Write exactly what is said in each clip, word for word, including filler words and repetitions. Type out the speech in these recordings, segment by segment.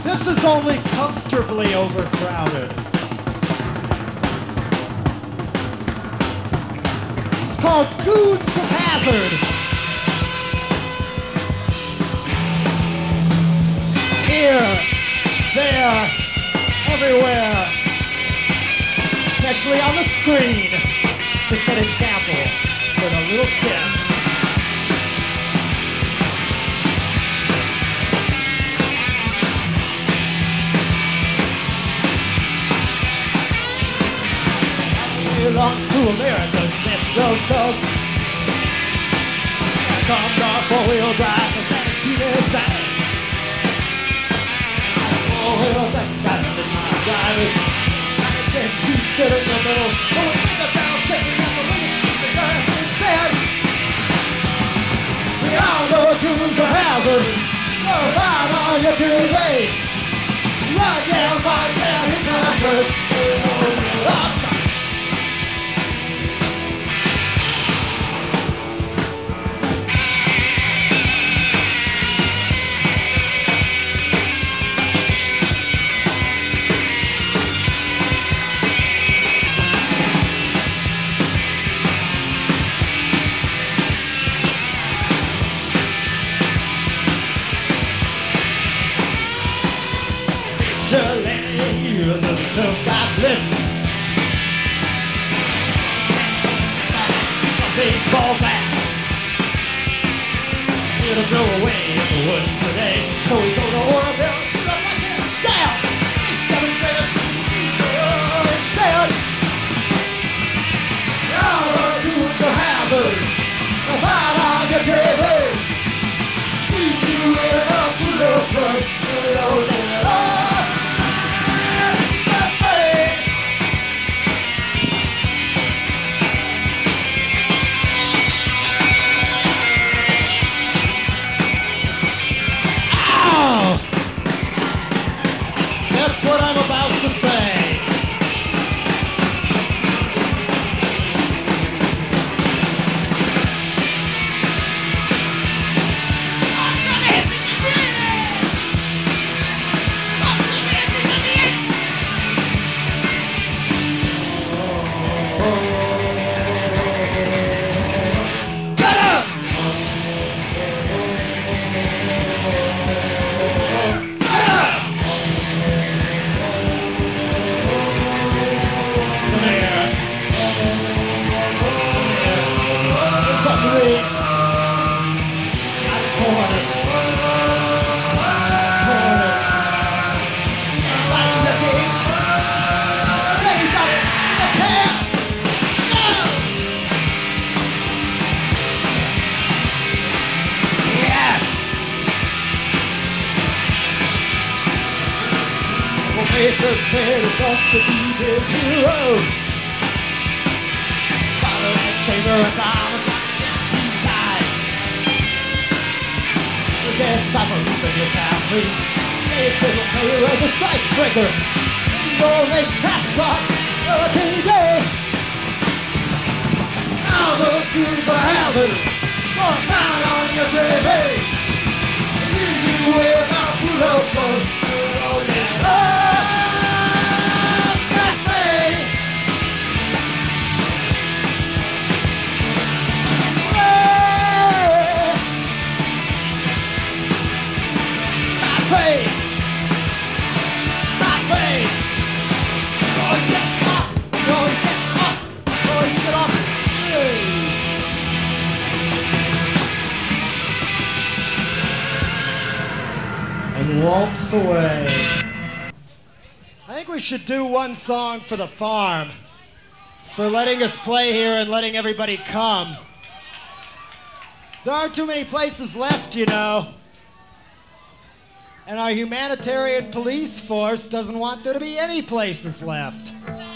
This is only comfortably overcrowded. It's called Goods of Hazard. Here, there, everywhere, especially on the screen, to set example for the little kids. Belongs to America's best of thugs. Comes off four-wheel drive, the static keep inside. Four-wheel drive, got to miss my drivers. I can't do sit in the middle. So we make a sound station at the wing, the turn instead. We all know Goods of Hazard. You're right on your T V. Right down by town, hitchhikers. Lost. Years of tough guy living. A baseball bat. It'll go away in the woods today. So we go to Oroville, shoot up like it down. Seven seven, oh, it's dead. Now the Goods of Hazard. Right on your T V. Leave you in a blue club. That's what I'm about to say. I'm gonna hit the grenade! I'm gonna hit the grenade! Get up! This kid is up to be the hero. Follow that chamber of diamonds, he died. The best stopper in your town, please. Say fiddle player as a strike breaker. Don't make tax spot every day. Now the Goods of Hazard going down on your T V. Leave you with a full of blood. And walks away. I think we should do one song for the farm, for letting us play here and letting everybody come. There aren't too many places left, you know. And our humanitarian police force doesn't want there to be any places left.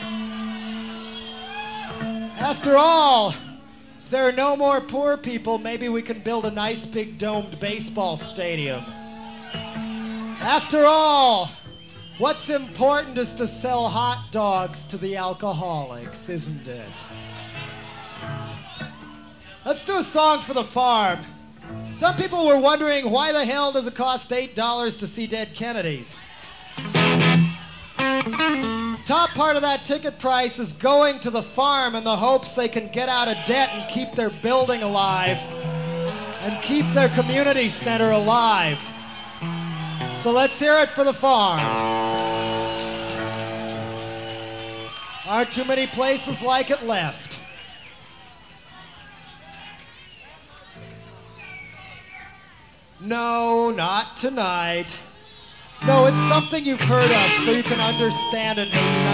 After all, if there are no more poor people, maybe we can build a nice big domed baseball stadium. After all, what's important is to sell hot dogs to the alcoholics, isn't it? Let's do a song for the farm. Some people were wondering, why the hell does it cost eight dollars to see dead Kennedys? Top part of that ticket price is going to the farm in the hopes they can get out of debt and keep their building alive and keep their community center alive. So let's hear it for the farm. Aren't too many places like it left. No, not tonight. No, it's something you've heard of so you can understand it maybe